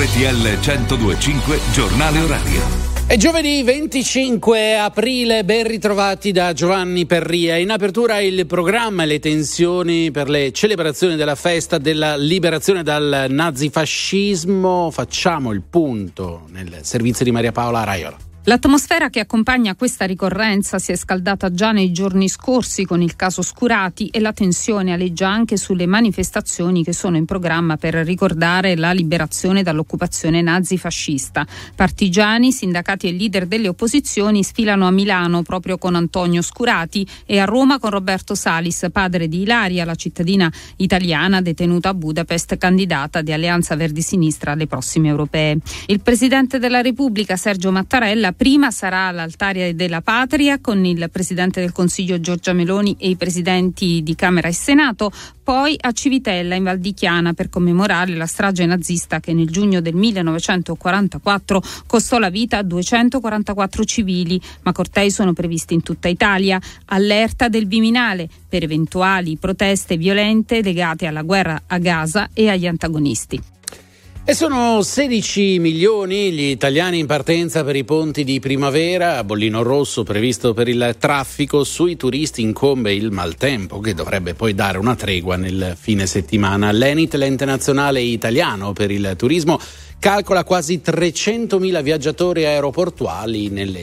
RTL 102.5 Giornale Orario. È giovedì 25 aprile, ben ritrovati da Giovanni Perria. In apertura il programma e le tensioni per le celebrazioni della festa della liberazione dal nazifascismo. Facciamo il punto nel servizio di Maria Paola Raiola. L'atmosfera che accompagna questa ricorrenza si è scaldata già nei giorni scorsi con il caso Scurati e la tensione aleggia anche sulle manifestazioni che sono in programma per ricordare la liberazione dall'occupazione nazifascista. Partigiani, sindacati e leader delle opposizioni sfilano a Milano proprio con Antonio Scurati e a Roma con Roberto Salis, padre di Ilaria, la cittadina italiana detenuta a Budapest, candidata di Alleanza Verdi Sinistra alle prossime europee. Il Presidente della Repubblica, Sergio Mattarella, prima sarà all'Altare della Patria con il Presidente del Consiglio Giorgia Meloni e i Presidenti di Camera e Senato, poi a Civitella in Val di Chiana per commemorare la strage nazista che nel giugno del 1944 costò la vita a 244 civili, ma cortei sono previsti in tutta Italia. Allerta del Viminale per eventuali proteste violente legate alla guerra a Gaza e agli antagonisti. E sono 16 milioni gli italiani in partenza per i ponti di primavera. A bollino rosso previsto per il traffico. Sui turisti incombe il maltempo che dovrebbe poi dare una tregua nel fine settimana. L'ENIT, l'ente nazionale italiano per il turismo, calcola quasi 300.000 viaggiatori aeroportuali nelle